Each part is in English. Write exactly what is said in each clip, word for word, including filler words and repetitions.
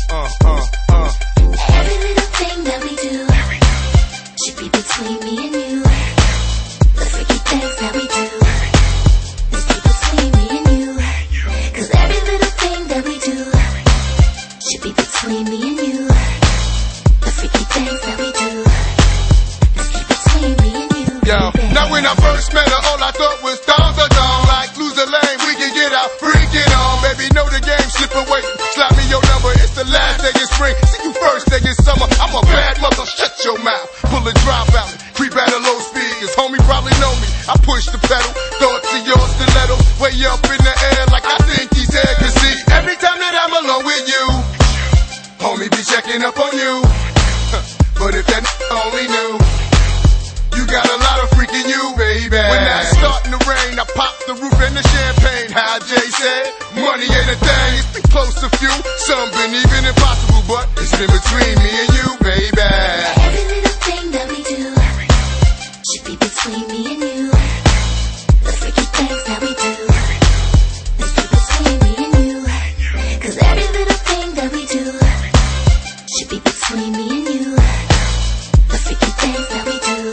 uh, uh, uh. Every little thing that we do should be between me and you. The freaky things that we do is be between me and you. Cause every little thing that we do should be between me and you. The freaky things that we do is keep between me and you. Yo, baby. now when I first met her, all I thought was down the down. Like lose a lane, we can get out, freaking on. Baby, know the game, slip away. Slap me your number, it's the last day of spring. See you first day in summer. I'm a bad mother, shut your mouth. Pull a drop out, creep at a low speed. Cause homie probably know me. I push the pedal, thoughts of your stiletto. Way up in the air like I think he's there. Cause see, every time that I'm alone with you, homie be checking up on you. But if that only knew, you got a lot of freaking you, baby. When that's starting to rain, I pop the roof and the champagne. How Jay said, money ain't a thing. It's been close to few, some been even impossible, but it's been between me and you, baby. Every little thing that we do should be between me and you. The freaky things that we do is be between me and you. Cause every little thing that we do should be between me and you. The freaky things that we do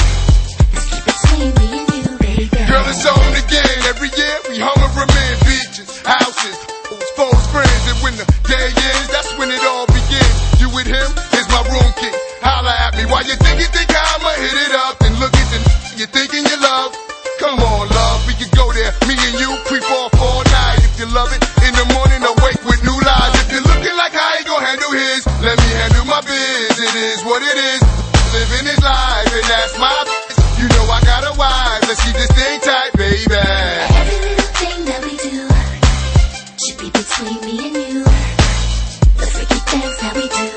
is keep between me and you, baby. Girl, it's on again. Every year we home and remain beaches, houses, folks, friends. And when the day ends, that's when it all begins. You with him is my room key. Holla at me while you think you think I'ma hit it up. And look at the you thinking you love. Come on, love, we can go there. Me and you creep off all night. If you love it, in the morning awake with new lies. If you're looking like how he gon' handle his, let me handle my biz. It is what it is. Living his life, and that's my biz. You know I got a wife. Let's keep this thing tight, baby. Every little thing that we do should be between me and you. The freaky things that we do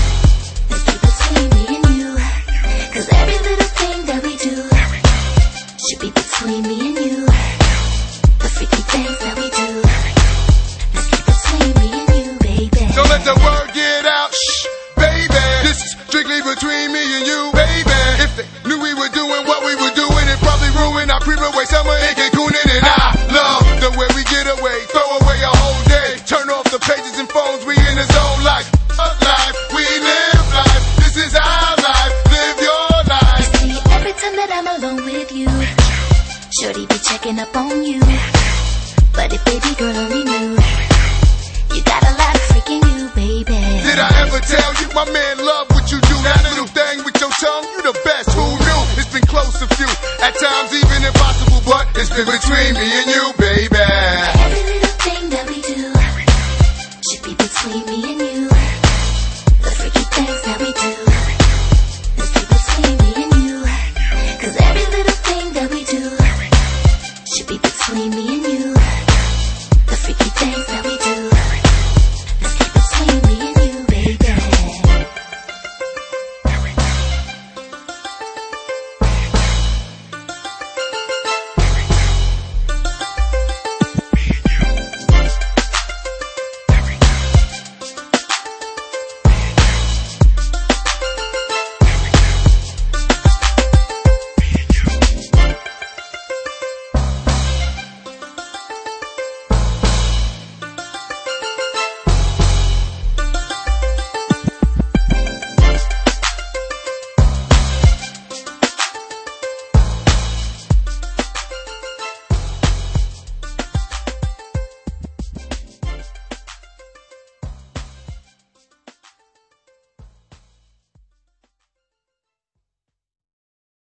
is be between me and you. Cause every little thing that we do should be between me and you. The freaky things that we do is keep between me and you, baby. Don't let the word get out, shh, baby. This is strictly between me and you, baby. If they knew we were doing what we were doing, it probably ruined our pre-away summer in Cancun. And I love the way we get away, throw away a whole day, turn off the pages and phones, we in the zone like up life, we live life. This is our life, live your life. You see, every time that I'm alone with you, shorty be checking up on you. But if baby girl only knew, you got a lot of freaking you, baby. Did I ever tell you my man love what you do? That little thing with your tongue, you the best. Who knew? It's been close to few, at times even impossible, but it's been between me and you,